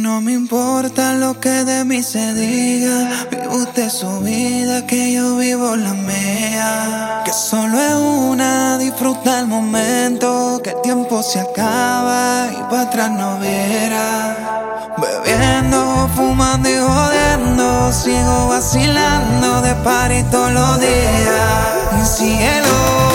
No me importa lo que de mí se diga, vive usted su vida, que yo vivo la mía. Que solo es una, disfruta el momento, que el tiempo se acaba y para atrás no viera. Bebiendo, fumando y jodiendo, sigo vacilando de party todos los días. Cielo.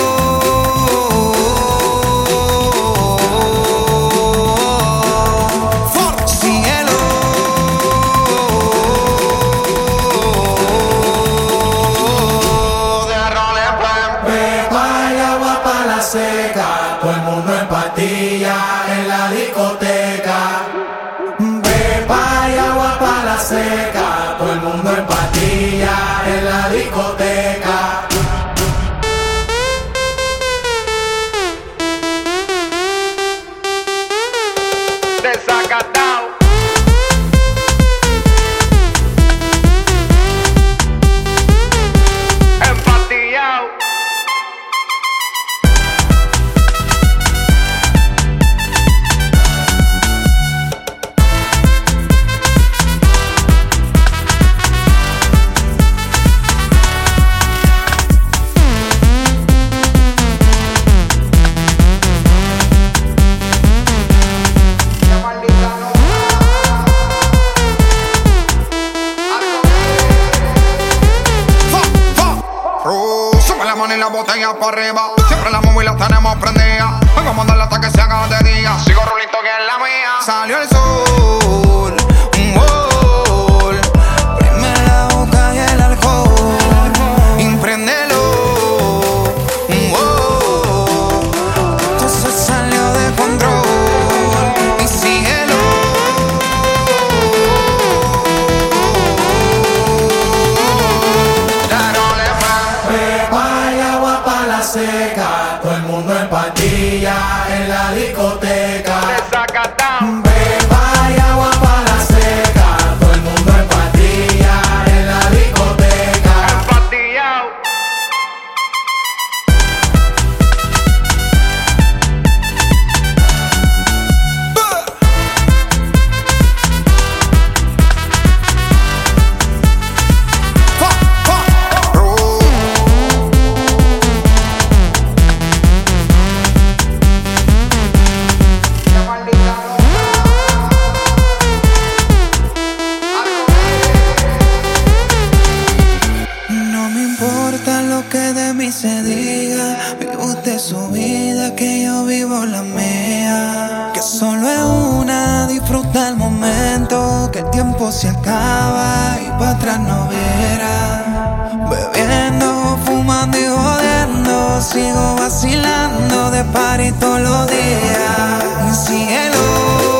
Todo el mundo en pastillas en la discoteca. Pepa y agua pa' la seca. Todo el mundo en pastillas en la discoteca. Desacatado. Empastillado. Y la botella para arriba, siempre la móvil la tenemos prendida. Vengo a mandarla hasta que se haga de día. Sigo rulito que es la mía. Salió el sol, un gol. Prime la boca y el alcohol. Impréndelo, un gol. Entonces salió de control. Y síguelo. Seca, todo el mundo en pastillas en la discoteca. Desacatado. Pepa y agua pa' la seca, todo el mundo en pastillas en la discoteca. Empastillado. Que de mí se diga, vive usted su vida, que yo vivo la mía. Que solo es una, disfruta el momento, que el tiempo se acaba y para atrás no viera. Bebiendo, fumando y jodiendo, sigo vacilando de party todos los días. Cielo.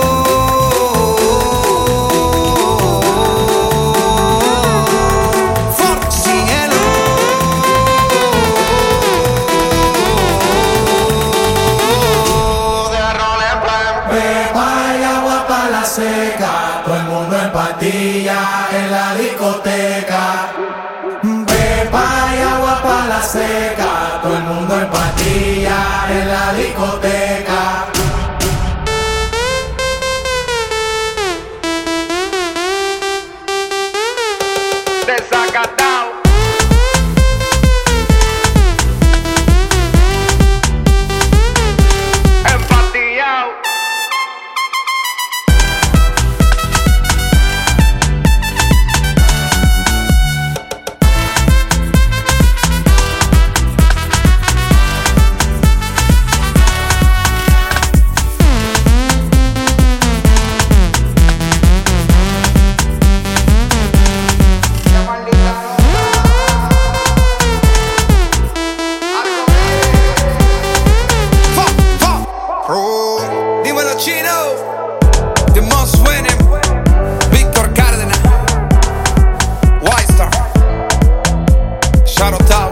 Seca, todo el mundo en pastillas en la discoteca. Pepa y agua pa' la seca, todo el mundo en pastillas en la discoteca. Desacatado. Empastillado. Dímelo, Chino. The most winning. Víctor Cárdenas. White Star. Shadow Tower.